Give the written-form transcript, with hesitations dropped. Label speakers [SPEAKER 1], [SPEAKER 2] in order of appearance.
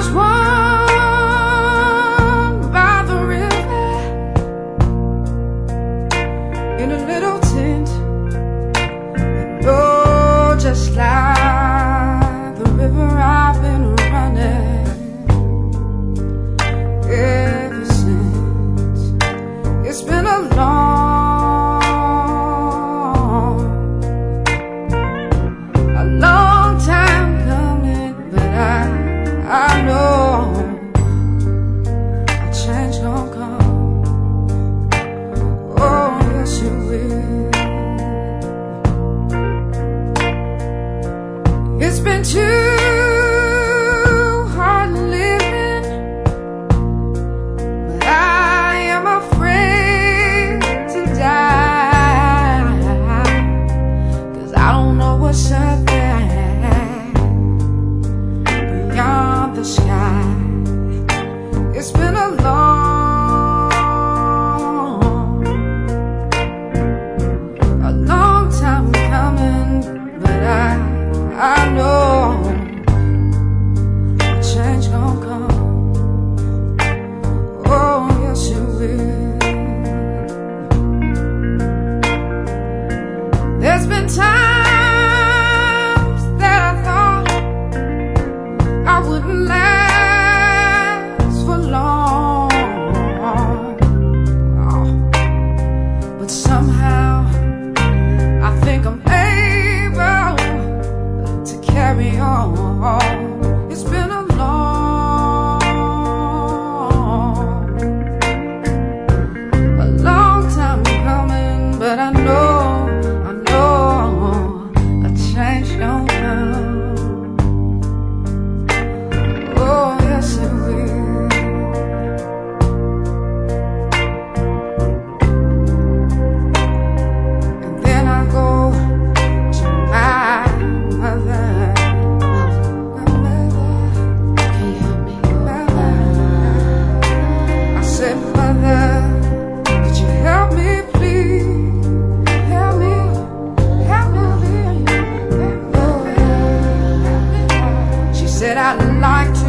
[SPEAKER 1] was born by the river in a little tent, and oh, just like the river I've been running ever since. It's been a long time coming, but I know a change gon' come. Oh, yes it will. It's been too hard living, but I am afraid to die, 'cause I don't know what's up beyond the sky. It's been a long time coming, but I know a change gon' come. Oh, yes it will. There's been times that I thought I wouldn't last for long, but somehow I think I'm able to carry on. It's been a long time coming, but I know a change gon' come. I'd like to